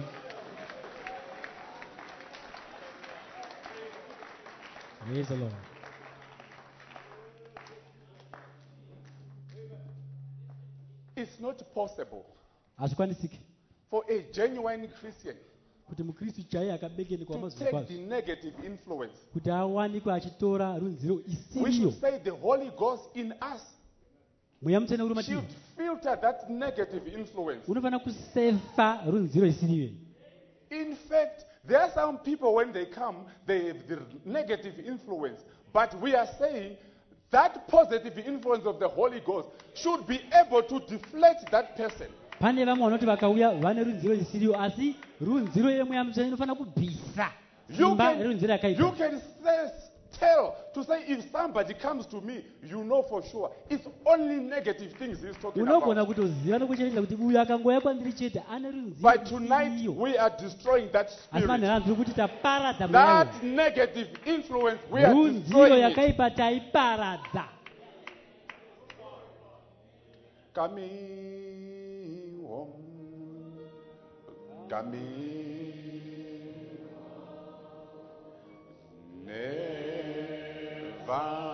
Praise the Lord. It's not possible hazvikwanisiki for a genuine Christian kuti mukristu chaiye akabekenerwa to mazwi take kwazvo the negative influence. kuti awanikwe achitora runziro We isiriyo. should say the Holy Ghost in us mweya mutsvene uri should matiri filter that negative influence. unofanira kusefa runziro isiriyo. In fact, there are some people when they come, they have the negative influence. But we are saying that positive influence of the Holy Ghost should be able to deflect that person. pane vamwe vanoti vakauya vane runziro isiriyo asi runziro yemweya mutsvene inofanira kubvisa You simba can, rerunziro you yakaipa. can tell to say if somebody comes to me, you know for sure it's only negative things he's talking unogona about. kutoziva nokucherechedza kuti uyu akangouya kwandiri chete ane runziro But tonight isiriyo. we are destroying that asi spirit. manheru tiri kuti taparadza mweyayo. That negative influence, we are runziro destroying it. yakaipa taiparadza. Coming home, coming, never